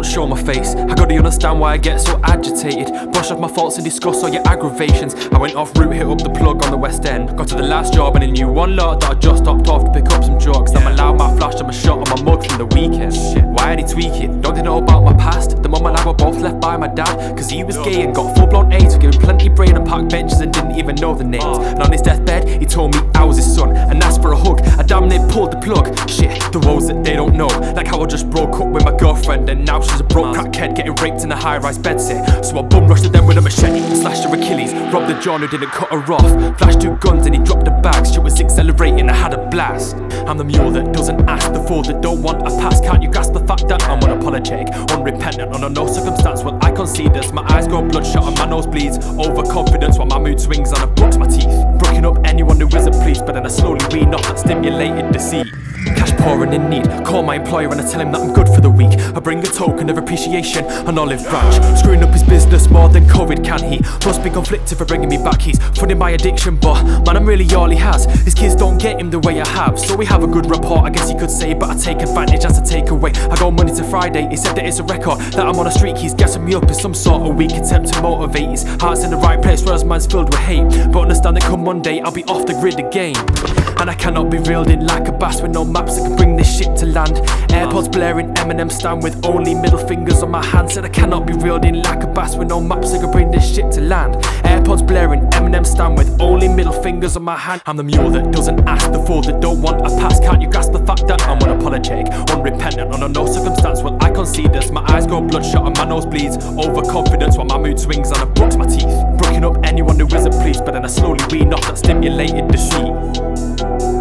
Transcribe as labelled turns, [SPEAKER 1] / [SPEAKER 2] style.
[SPEAKER 1] show my face. I gotta understand why I get so agitated. Brush off my faults and discuss all your aggravations. I went off route, hit up the plug on the West End. Got to the last job and I knew one lot that I just stopped off to pick up some drugs. Then my loud mouth flashed on my shot on my mug from the weekend. Why did he tweak it? Don't they know about my past? The mum and I were both left by my dad, cause he was gay and got full-blown AIDS for giving plenty brain and park benches and didn't even know the names. And on his deathbed, he told me I was his son and asked for a hug. I damn near pulled the plug. Shit, the woes that they don't know. Like how I just broke up with my girlfriend and now she's a broke crackhead getting raped in a high-rise bedsit. So I bum rushed at them with a machete, slashed her Achilles, robbed the John who didn't cut her off, flashed 2 guns and he dropped the bags. Shit was accelerating, I had a blast. I'm the mule that doesn't ask, the fool that don't want a pass. Can't you grasp the fact that I'm unapologetic, unrepentant under no circumstance will I concede this. My eyes go bloodshot and my nose bleeds, overconfidence while my mood swings and I brush my teeth. Brooking up anyone who isn't pleased, but then I slowly wean off that stimulated deceit. Cash poor and in need, call my employer and I tell him that I'm good for the week. I bring a token of appreciation, an olive branch. Screwing up his business more than COVID can he? Must be conflicted for bringing me back. He's funding my addiction, but man, I'm really all he has. His kids don't get him the way I have, so we have a good rapport, I guess you could say. But I take advantage as I take away. I go Monday to Friday, he said that it's a record, that I'm on a streak. He's gassing me up in some sort of weak attempt to motivate. His heart's in the right place whereas mine's filled with hate. But understand that come Monday I'll be off the grid again. And I cannot be reeled in like a bass with no maps that can bring this shit to land. AirPods blaring, Eminem stand with only middle fingers on my hand. Said I cannot be reeled in like a bass with no maps that can bring this shit to land. AirPods blaring, Eminem stand with only middle fingers on my hand. I'm the mule that doesn't ask, the fool that don't want a pass. Can't you grasp the fact that I'm unapologetic, unrepentant under no circumstance will I concede this. My eyes go bloodshot and my nose bleeds, overconfidence while my mood swings and I brush my teeth. Brooking up anyone who isn't pleased, but then I slowly wean off that stimulated deceit.